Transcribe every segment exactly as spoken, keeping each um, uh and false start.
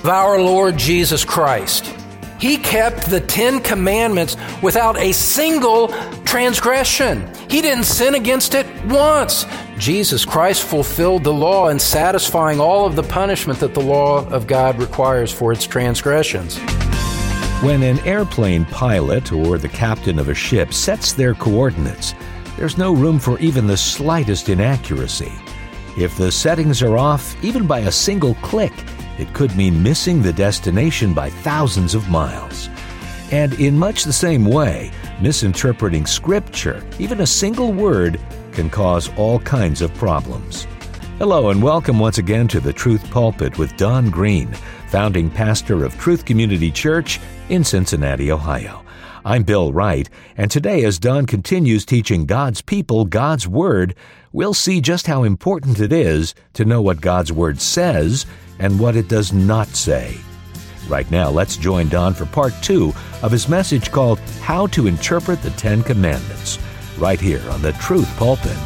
of our Lord Jesus Christ. He kept the Ten Commandments without a single transgression. He didn't sin against it once. Jesus Christ fulfilled the law in satisfying all of the punishment that the law of God requires for its transgressions. When an airplane pilot or the captain of a ship sets their coordinates, there's no room for even the slightest inaccuracy. If the settings are off, even by a single click, it could mean missing the destination by thousands of miles. And in much the same way, misinterpreting Scripture, even a single word, can cause all kinds of problems. Hello and welcome once again to the Truth Pulpit with Don Green, founding pastor of Truth Community Church in Cincinnati, Ohio. I'm Bill Wright, and today as Don continues teaching God's people God's Word, we'll see just how important it is to know what God's Word says and what it does not say. Right now, let's join Don for part two of his message called How to Interpret the Ten Commandments, right here on the Truth Pulpit.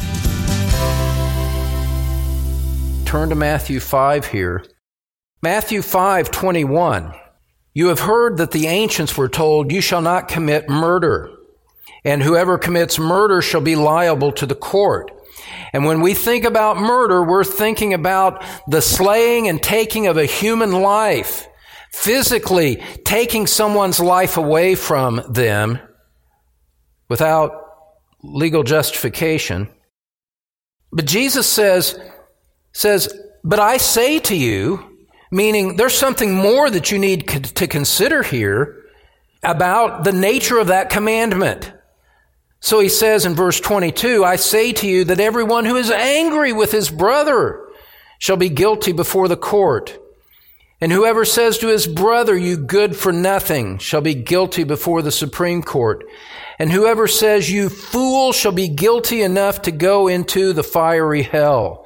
Turn to Matthew five here. Matthew five twenty-one. You have heard that the ancients were told, you shall not commit murder, and whoever commits murder shall be liable to the court. And when we think about murder, we're thinking about the slaying and taking of a human life, physically taking someone's life away from them without legal justification. But Jesus says, says, but I say to you, meaning there's something more that you need to consider here about the nature of that commandment. So he says in verse twenty-two, I say to you that everyone who is angry with his brother shall be guilty before the court. And whoever says to his brother, you good for nothing, shall be guilty before the Supreme Court. And whoever says, you fool, shall be guilty enough to go into the fiery hell.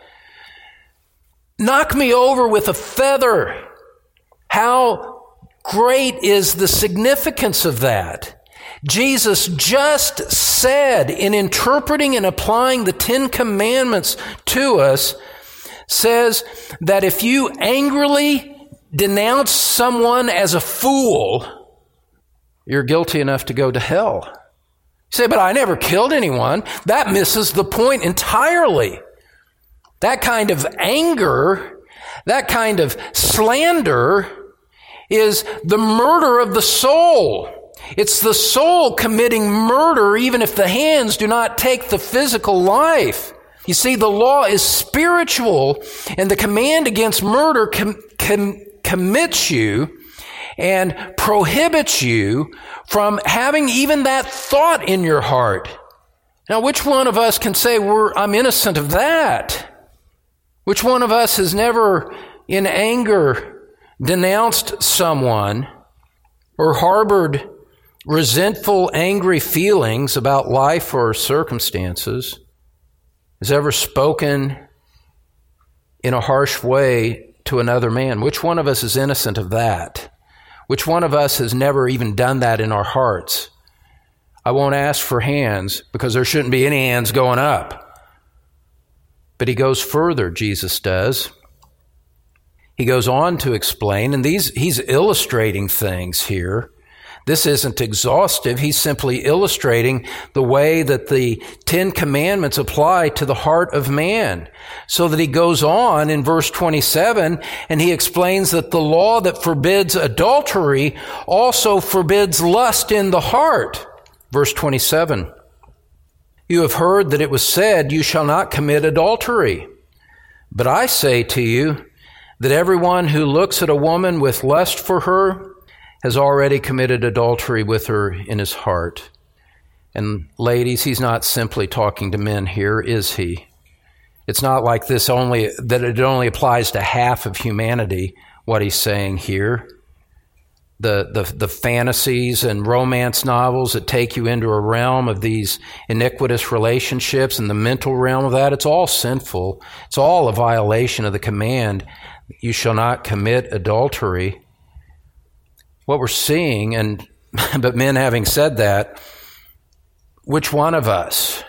Knock me over with a feather. How great is the significance of that? Jesus just said, in interpreting and applying the Ten Commandments to us, says that if you angrily denounce someone as a fool, you're guilty enough to go to hell. You say, but I never killed anyone. That misses the point entirely. That kind of anger, that kind of slander is the murder of the soul. It's the soul committing murder even if the hands do not take the physical life. You see, the law is spiritual, and the command against murder com- com- commits you and prohibits you from having even that thought in your heart. Now, which one of us can say, We're, I'm innocent of that? Which one of us has never, in anger, denounced someone or harbored resentful, angry feelings about life or circumstances? Has ever spoken in a harsh way to another man? Which one of us is innocent of that? Which one of us has never even done that in our hearts? I won't ask for hands because there shouldn't be any hands going up. But he goes further, Jesus does. He goes on to explain, and these he's illustrating things here. This isn't exhaustive. He's simply illustrating the way that the Ten Commandments apply to the heart of man. So that he goes on in verse twenty-seven, and he explains that the law that forbids adultery also forbids lust in the heart. Verse twenty-seven, you have heard that it was said, you shall not commit adultery. But I say to you that everyone who looks at a woman with lust for her has already committed adultery with her in his heart. And ladies, he's not simply talking to men here, is he? It's not like this only, that it only applies to half of humanity, what he's saying here. The, the, the fantasies and romance novels that take you into a realm of these iniquitous relationships and the mental realm of that, it's all sinful. It's all a violation of the command, you shall not commit adultery. What we're seeing, and but men having said that, which one of us?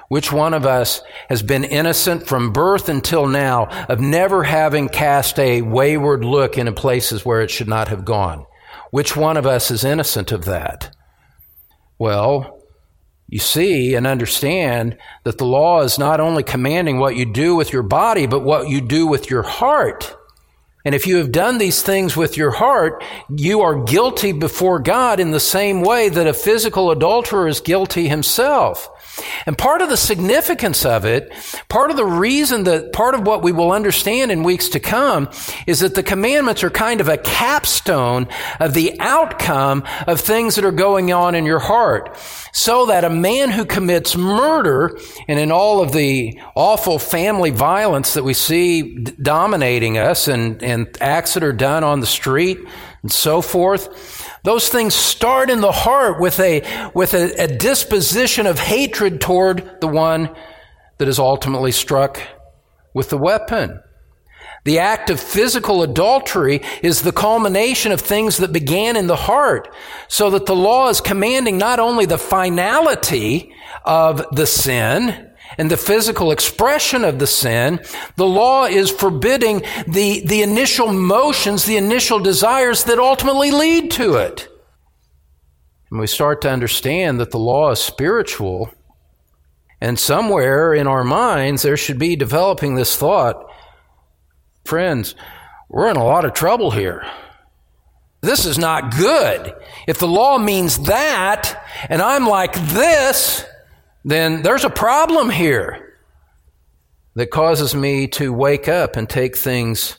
Which one of us has been innocent from birth until now of never having cast a wayward look into places where it should not have gone? Which one of us is innocent of that? Well, you see and understand that the law is not only commanding what you do with your body, but what you do with your heart. And if you have done these things with your heart, you are guilty before God in the same way that a physical adulterer is guilty himself. And part of the significance of it, part of the reason that, part of what we will understand in weeks to come, is that the commandments are kind of a capstone of the outcome of things that are going on in your heart. So that a man who commits murder, and in all of the awful family violence that we see d- dominating us, and, and acts that are done on the street, and so forth, those things start in the heart with a with a, a disposition of hatred toward the one that is ultimately struck with the weapon. The act of physical adultery is the culmination of things that began in the heart, so that the law is commanding not only the finality of the sin and the physical expression of the sin, the law is forbidding the, the initial motions, the initial desires that ultimately lead to it. And we start to understand that the law is spiritual, and somewhere in our minds there should be developing this thought, friends, we're in a lot of trouble here. This is not good. If the law means that, and I'm like this, then there's a problem here that causes me to wake up and take things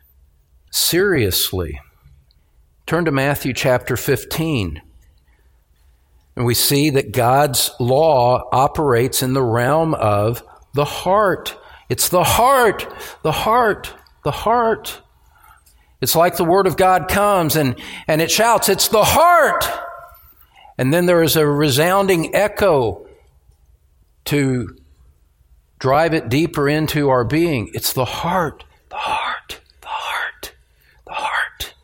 seriously. Turn to Matthew chapter fifteen. And we see that God's law operates in the realm of the heart. It's the heart, the heart, the heart. It's like the Word of God comes and, and it shouts, it's the heart. And then there is a resounding echo to drive it deeper into our being. It's the heart, the heart, the heart, the heart.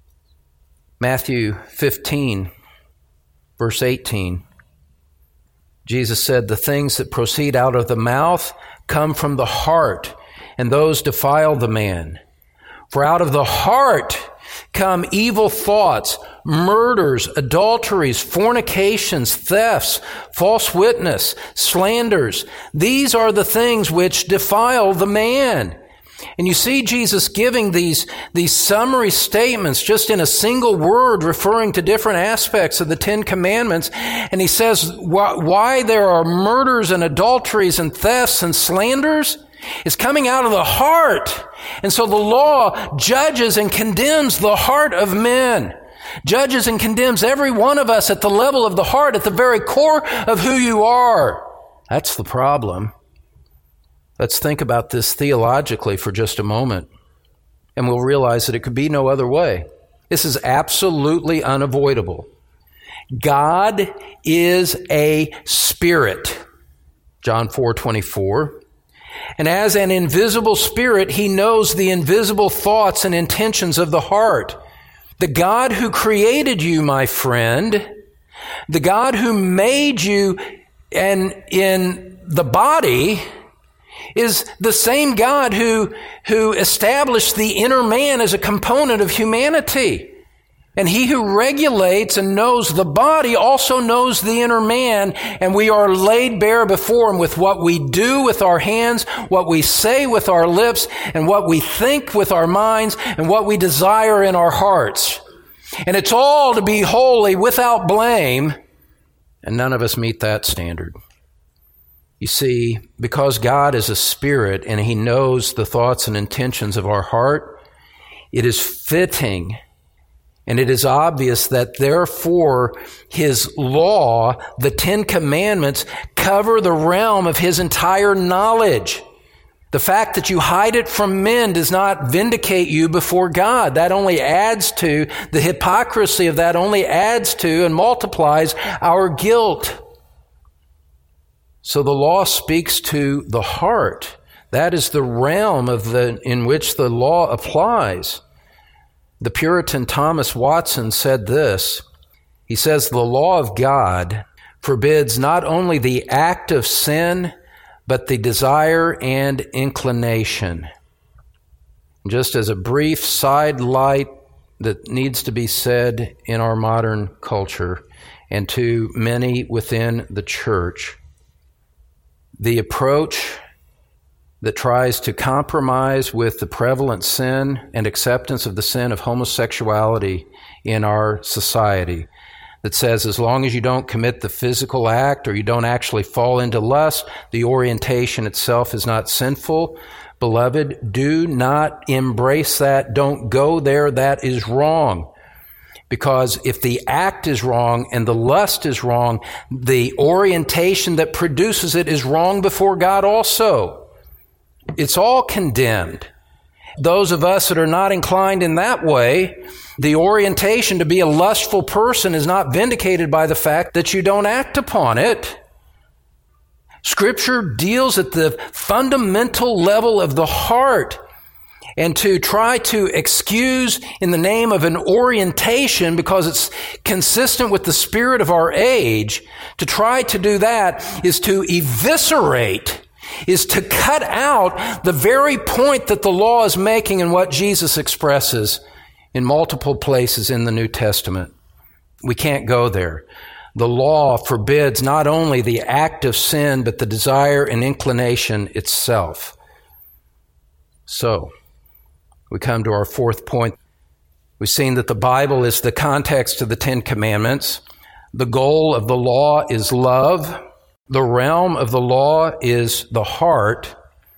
Matthew fifteen, verse eighteen. Jesus said, the things that proceed out of the mouth come from the heart, and those defile the man. For out of the heart come evil thoughts, murders, adulteries, fornications, thefts, false witness, slanders. These are the things which defile the man. And you see Jesus giving these, these summary statements just in a single word referring to different aspects of the Ten Commandments. And he says why, why there are murders and adulteries and thefts and slanders is coming out of the heart. And so the law judges and condemns the heart of men. Judges and condemns every one of us at the level of the heart, at the very core of who you are. That's the problem. Let's think about this theologically for just a moment, and we'll realize that it could be no other way. This is absolutely unavoidable. God is a spirit, John four twenty-four. And as an invisible spirit, he knows the invisible thoughts and intentions of the heart. The God who created you, my friend, the God who made you and in the body, is the same God who, who established the inner man as a component of humanity. And he who regulates and knows the body also knows the inner man, and we are laid bare before him with what we do with our hands, what we say with our lips, and what we think with our minds, and what we desire in our hearts. And it's all to be holy without blame, and none of us meet that standard. You see, because God is a spirit and he knows the thoughts and intentions of our heart, it is fitting and it is obvious that therefore his law, the Ten Commandments, cover the realm of his entire knowledge. The fact that you hide it from men does not vindicate you before God. That only adds to, the hypocrisy of that only adds to and multiplies our guilt. So the law speaks to the heart. That is the realm of the in which the law applies. The Puritan Thomas Watson said this. He says, the law of God forbids not only the act of sin, but the desire and inclination. Just as a brief side light that needs to be said in our modern culture and to many within the church, the approach that tries to compromise with the prevalent sin and acceptance of the sin of homosexuality in our society, that says as long as you don't commit the physical act or you don't actually fall into lust, the orientation itself is not sinful. Beloved, do not embrace that. Don't go there. That is wrong. Because if the act is wrong and the lust is wrong, the orientation that produces it is wrong before God also. It's all condemned. Those of us that are not inclined in that way, the orientation to be a lustful person is not vindicated by the fact that you don't act upon it. Scripture deals at the fundamental level of the heart, and to try to excuse in the name of an orientation because it's consistent with the spirit of our age, to try to do that is to eviscerate, is to cut out the very point that the law is making and what Jesus expresses in multiple places in the New Testament. We can't go there. The law forbids not only the act of sin, but the desire and inclination itself. So, we come to our fourth point. We've seen that the Bible is the context of the Ten Commandments. The goal of the law is love. The realm of the law is the heart.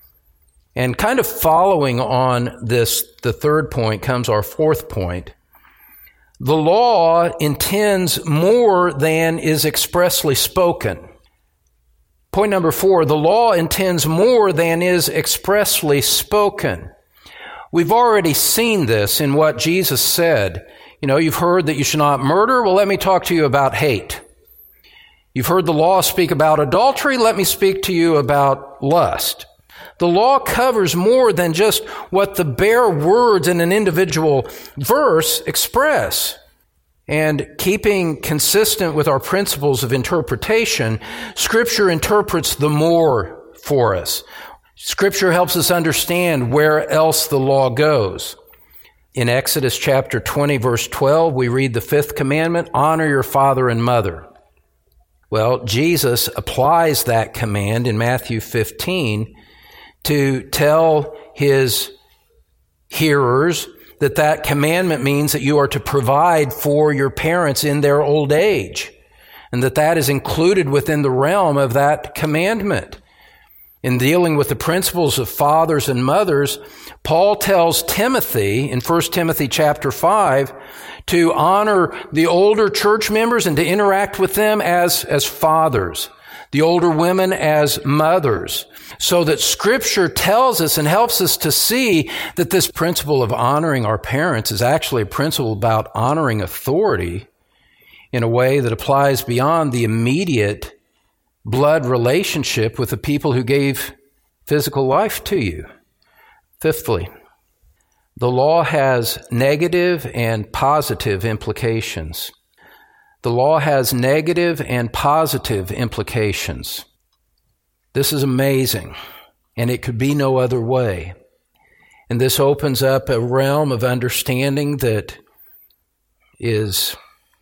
And kind of following on this, the third point, comes our fourth point. The law intends more than is expressly spoken. Point number four, the law intends more than is expressly spoken. We've already seen this in what Jesus said. You know, you've heard that you should not murder. Well, let me talk to you about hate. You've heard the law speak about adultery. Let me speak to you about lust. The law covers more than just what the bare words in an individual verse express. And keeping consistent with our principles of interpretation, Scripture interprets the more for us. Scripture helps us understand where else the law goes. In Exodus chapter twenty, verse twelve, we read the fifth commandment, honor your father and mother. Well, Jesus applies that command in Matthew fifteen to tell his hearers that that commandment means that you are to provide for your parents in their old age, and that that is included within the realm of that commandment. In dealing with the principles of fathers and mothers, Paul tells Timothy in First Timothy chapter five to honor the older church members and to interact with them as, as fathers, the older women as mothers, so that Scripture tells us and helps us to see that this principle of honoring our parents is actually a principle about honoring authority in a way that applies beyond the immediate blood relationship with the people who gave physical life to you. Fifthly, the law has negative and positive implications. The law has negative and positive implications. This is amazing, and it could be no other way. And this opens up a realm of understanding that is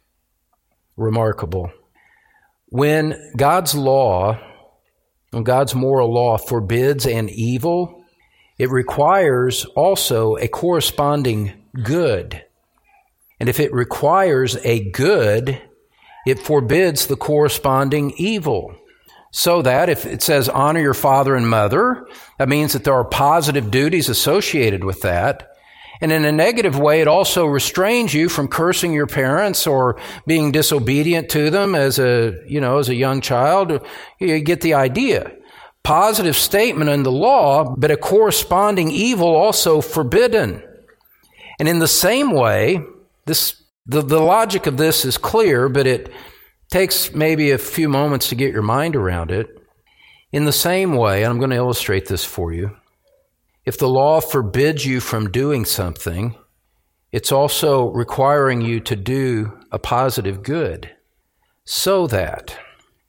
remarkable. When God's law, when God's moral law forbids an evil, it requires also a corresponding good. And if it requires a good, it forbids the corresponding evil. So that if it says honor your father and mother, that means that there are positive duties associated with that. And in a negative way, it also restrains you from cursing your parents or being disobedient to them as a, you know, as a young child. You get the idea. Positive statement in the law, but a corresponding evil also forbidden. And in the same way, this the, the logic of this is clear, but it takes maybe a few moments to get your mind around it. In the same way, and I'm going to illustrate this for you, if the law forbids you from doing something, it's also requiring you to do a positive good. So that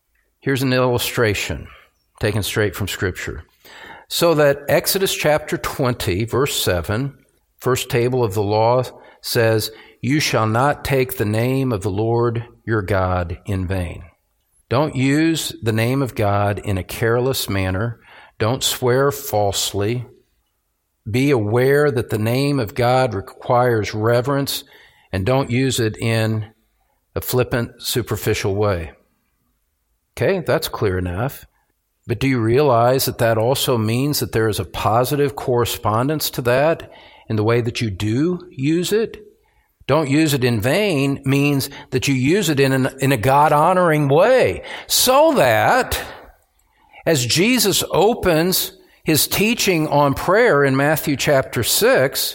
Here's an illustration taken straight from Scripture. So that Exodus chapter twenty, verse seven, first table of the law says, "You shall not take the name of the Lord your God in vain." Don't use the name of God in a careless manner. Don't swear falsely. Be aware that the name of God requires reverence, and don't use it in a flippant, superficial way. Okay, that's clear enough. But do you realize that that also means that there is a positive correspondence to that in the way that you do use it? Don't use it in vain means that you use it in, an, in a God-honoring way, so that as Jesus opens his teaching on prayer in Matthew chapter six,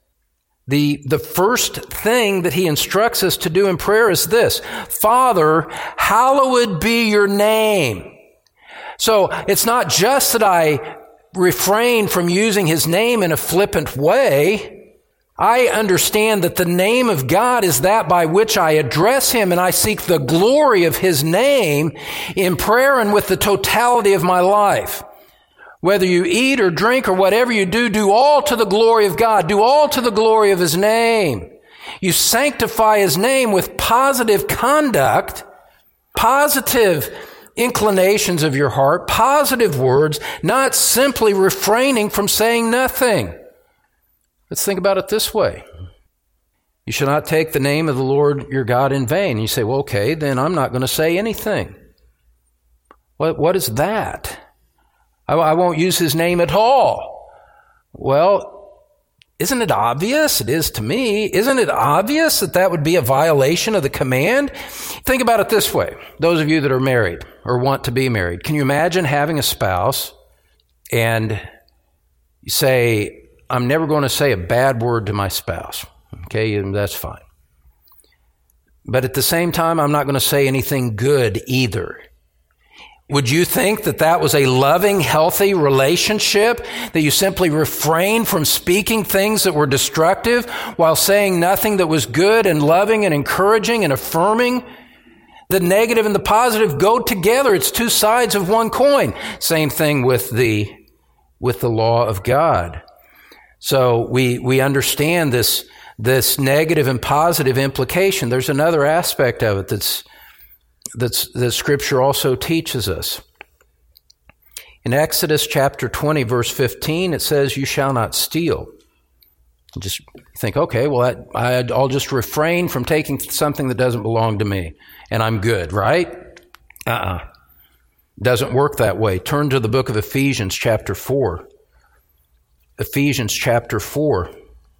the, the first thing that he instructs us to do in prayer is this: Father, hallowed be your name. So it's not just that I refrain from using his name in a flippant way. I understand that the name of God is that by which I address him, and I seek the glory of his name in prayer and with the totality of my life. Whether you eat or drink or whatever you do, do all to the glory of God. Do all to the glory of his name. You sanctify his name with positive conduct, positive inclinations of your heart, positive words, not simply refraining from saying nothing. Let's think about it this way. You shall not take the name of the Lord your God in vain. You say, well, okay, then I'm not going to say anything. What, what is that? I, I won't use his name at all. Well, isn't it obvious? It is to me. Isn't it obvious that that would be a violation of the command? Think about it this way. Those of you that are married or want to be married, can you imagine having a spouse and you say, I'm never going to say a bad word to my spouse. Okay, that's fine. But at the same time, I'm not going to say anything good either. Would you think that that was a loving, healthy relationship, that you simply refrained from speaking things that were destructive while saying nothing that was good and loving and encouraging and affirming? The negative and the positive go together. It's two sides of one coin. Same thing with the, with the law of God. So we, we understand this, this negative and positive implication. There's another aspect of it that's, that's, that Scripture also teaches us. In Exodus chapter twenty, verse fifteen, it says, you shall not steal. You just think, okay, well, that, I, I'll just refrain from taking something that doesn't belong to me, and I'm good, right? Uh-uh. Doesn't work that way. Turn to the book of Ephesians chapter four. Ephesians chapter four.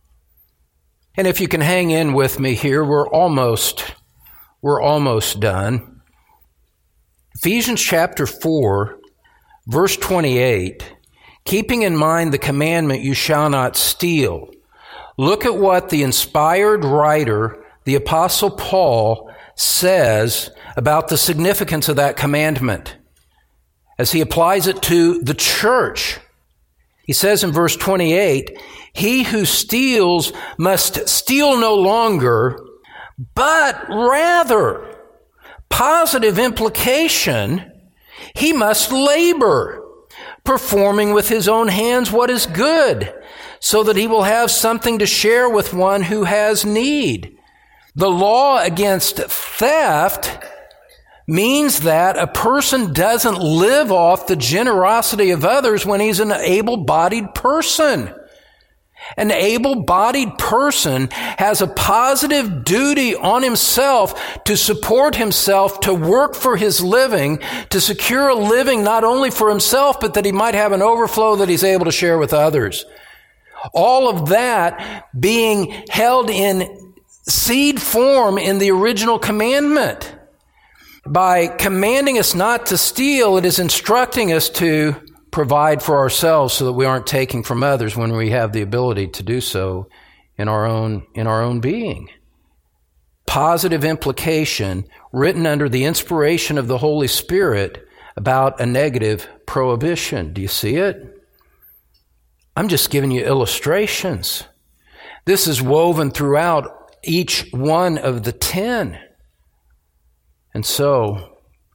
And if you can hang in with me here, we're almost, we're almost done. Ephesians chapter four, verse twenty-eight, keeping in mind the commandment, you shall not steal. Look at what the inspired writer, the Apostle Paul, says about the significance of that commandment as he applies it to the church. He says in verse twenty-eight, he who steals must steal no longer, but rather, positive implication, he must labor, performing with his own hands what is good, so that he will have something to share with one who has need. The law against theft means that a person doesn't live off the generosity of others when he's an able-bodied person. An able-bodied person has a positive duty on himself to support himself, to work for his living, to secure a living not only for himself, but that he might have an overflow that he's able to share with others. All of that being held in seed form in the original commandment. By commanding us not to steal, it is instructing us to provide for ourselves so that we aren't taking from others when we have the ability to do so in our own, in our own being. Positive implication written under the inspiration of the Holy Spirit about a negative prohibition. Do you see it? I'm just giving you illustrations. This is woven throughout each one of the ten. And so,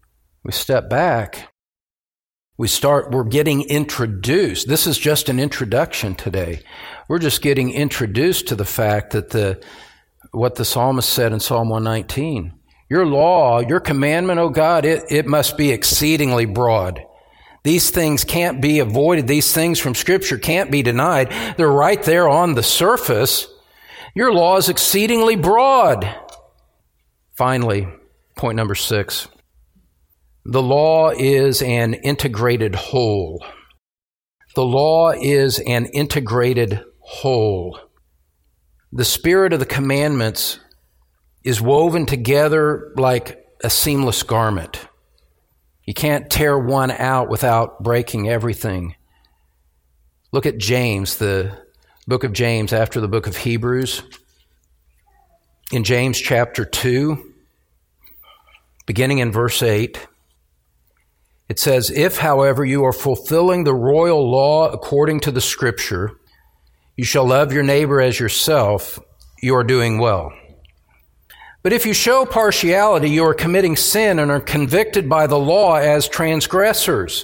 we step back, we start, we're getting introduced. This is just an introduction today. We're just getting introduced to the fact that the, what the psalmist said in Psalm one nineteen, your law, your commandment, O God, it, it must be exceedingly broad. These things can't be avoided. These things from Scripture can't be denied. They're right there on the surface. Your law is exceedingly broad. Finally, point number six. The law is an integrated whole. The law is an integrated whole. The spirit of the commandments is woven together like a seamless garment. You can't tear one out without breaking everything. Look at James, the book of James after the book of Hebrews. In James chapter two, beginning in verse eight, it says, if, however, you are fulfilling the royal law according to the Scripture, you shall love your neighbor as yourself, you are doing well. But if you show partiality, you are committing sin and are convicted by the law as transgressors.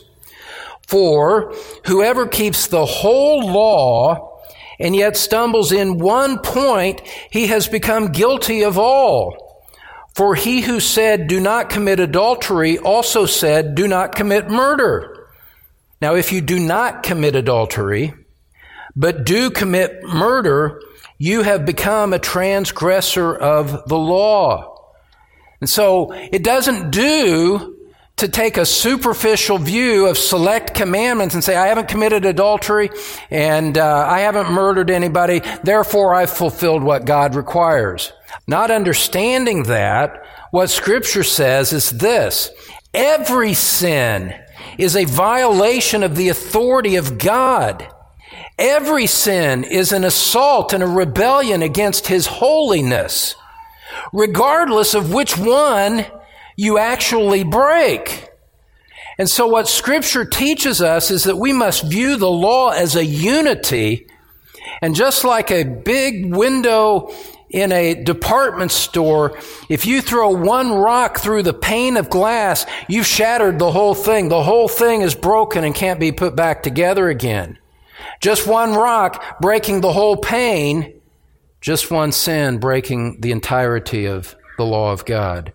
For whoever keeps the whole law and yet stumbles in one point, he has become guilty of all. For he who said, do not commit adultery, also said, do not commit murder. Now, if you do not commit adultery, but do commit murder, you have become a transgressor of the law. And so it doesn't do to take a superficial view of select commandments and say, I haven't committed adultery and uh, I haven't murdered anybody, therefore I've fulfilled what God requires. Not understanding that, what Scripture says is this: every sin is a violation of the authority of God. Every sin is an assault and a rebellion against His holiness, regardless of which one you actually break. And so what Scripture teaches us is that we must view the law as a unity. And just like a big window in a department store, if you throw one rock through the pane of glass, you've shattered the whole thing. The whole thing is broken and can't be put back together again. Just one rock breaking the whole pane, just one sin breaking the entirety of the law of God.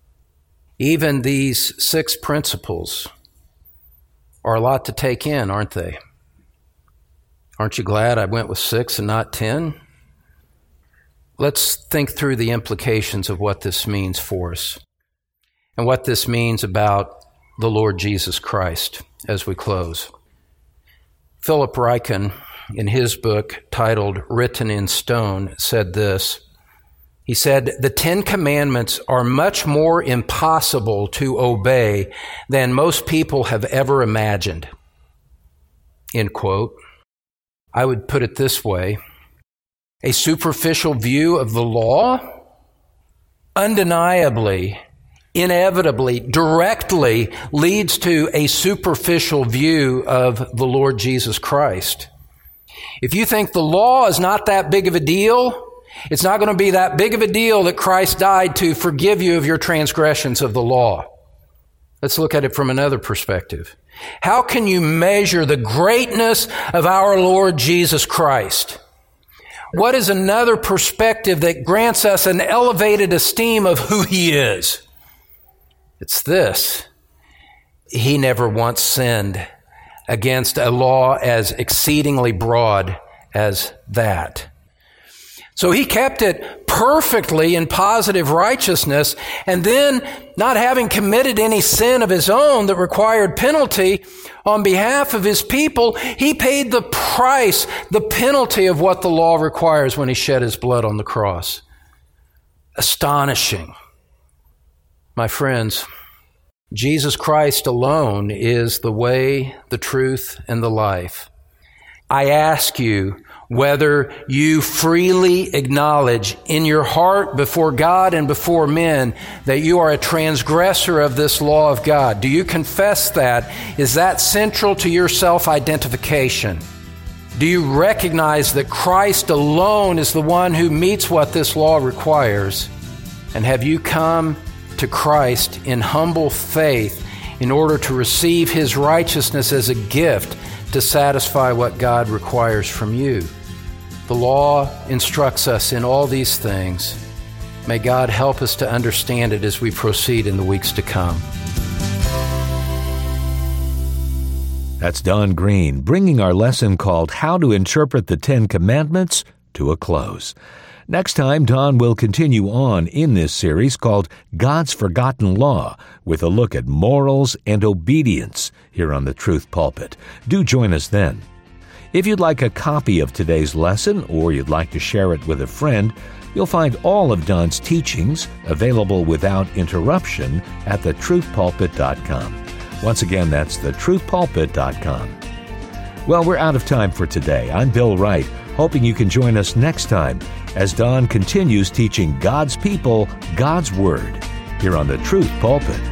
Even these six principles are a lot to take in, aren't they? Aren't you glad I went with six and not ten? Let's think through the implications of what this means for us and what this means about the Lord Jesus Christ as we close. Philip Ryken, in his book titled Written in Stone, said this. He said, the Ten Commandments are much more impossible to obey than most people have ever imagined. End quote. I would put it this way. A superficial view of the law undeniably, inevitably, directly leads to a superficial view of the Lord Jesus Christ. If you think the law is not that big of a deal, it's not going to be that big of a deal that Christ died to forgive you of your transgressions of the law. Let's look at it from another perspective. How can you measure the greatness of our Lord Jesus Christ? What is another perspective that grants us an elevated esteem of who He is? It's this. He never once sinned against a law as exceedingly broad as that. So He kept it perfectly in positive righteousness, and then, not having committed any sin of His own that required penalty on behalf of His people, He paid the price, the penalty of what the law requires when He shed His blood on the cross. Astonishing. My friends, Jesus Christ alone is the way, the truth, and the life. I ask you whether you freely acknowledge in your heart before God and before men that you are a transgressor of this law of God. Do you confess that? Is that central to your self-identification? Do you recognize that Christ alone is the one who meets what this law requires? And have you come to Christ in humble faith in order to receive His righteousness as a gift to satisfy what God requires from you. The law instructs us in all these things. May God help us to understand it as we proceed in the weeks to come. That's Don Green bringing our lesson called How to Interpret the Ten Commandments to a close. Next time, Don will continue on in this series called God's Forgotten Law with a look at morals and obedience here on the Truth Pulpit. Do join us then. If you'd like a copy of today's lesson or you'd like to share it with a friend, you'll find all of Don's teachings available without interruption at the truth pulpit dot com. Once again, that's the truth pulpit dot com. Well, we're out of time for today. I'm Bill Wright, hoping you can join us next time as Don continues teaching God's people God's Word here on the Truth Pulpit.